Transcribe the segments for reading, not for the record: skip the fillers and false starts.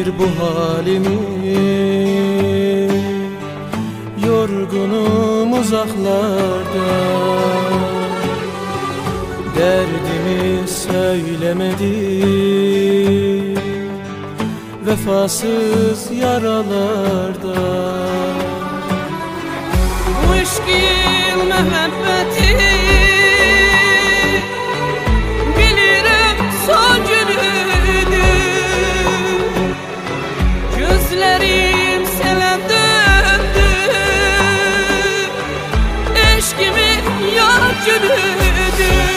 bu halimi, yorgunum uzaklarda. Derdimi söylemedim, vefasız yaralarda. Bu işkin mühabbeti bilirim son günüdür. Gözlerim selen döndü, eşkimin yar günüdür.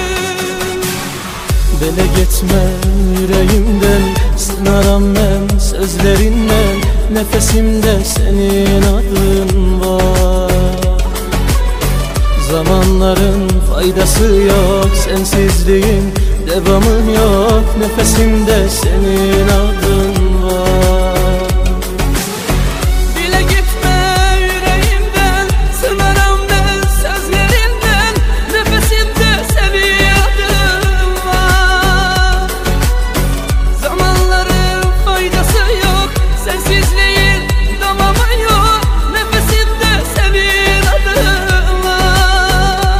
Bele gitme yüreğimden, sınaram ben sözlerinden. Nefesimde senin adın var. Zamanların faydası yok, sensizliğin devamı yok. Nefesimde senin adın var. Bile gitme yüreğimden, sınaram ben sözlerinden. Nefesimde senin adın var. Zamanların faydası yok, sensizliğin devamı yok. Nefesimde senin adın var.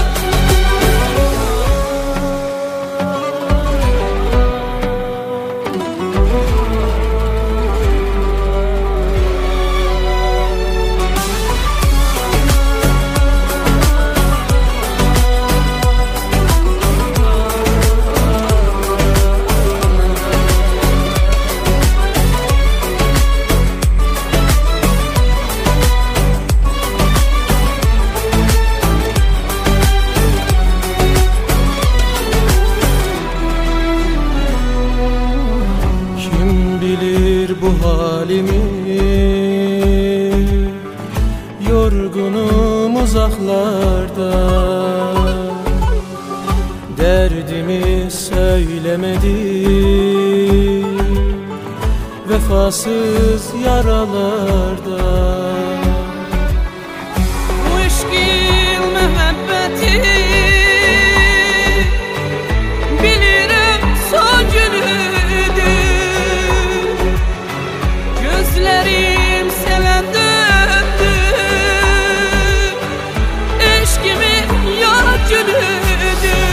Kim bilir bu halimi, yorgunum uzaklarda. Derdimi söylemedim, vefasız yaralarda. Bu işkin mühabbeti bilirim son günüdür. Gözlerim selen döndü, eşkimin yar günüdür.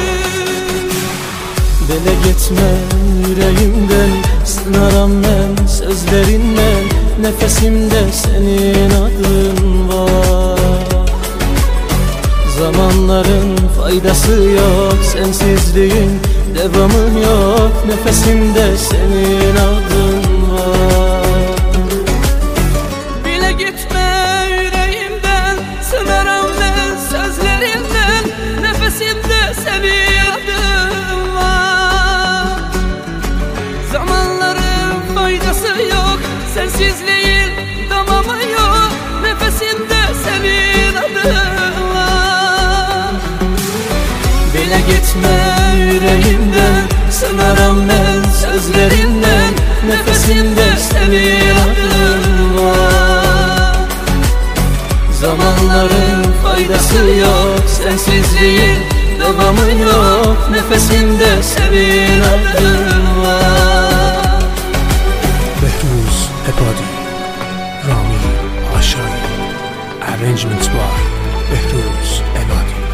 Bele gitme yüreğimden, sınaram ben sözlerinden. Nefesimde senin adın var. Zamanların faydası yok, sensizliğin devamı yok. Nefesimde senin adın var. Bile gitme yüreğimden, sınaram ben sözlerinden. Nefesimde senin adın var. Zamanların faydası yok, sensizliğin tamamı yok. Nefesimde senin adın var. Bile gitme yüreğimden, sınaram ben sözlerinden. Nefesimde senin adın var. Zamanların faydası yok, sensizliğin devamı yok. Nefesimde senin adın var. Behruz Ebadi, Rami Aşay. Arrangements by Behruz Ebadi.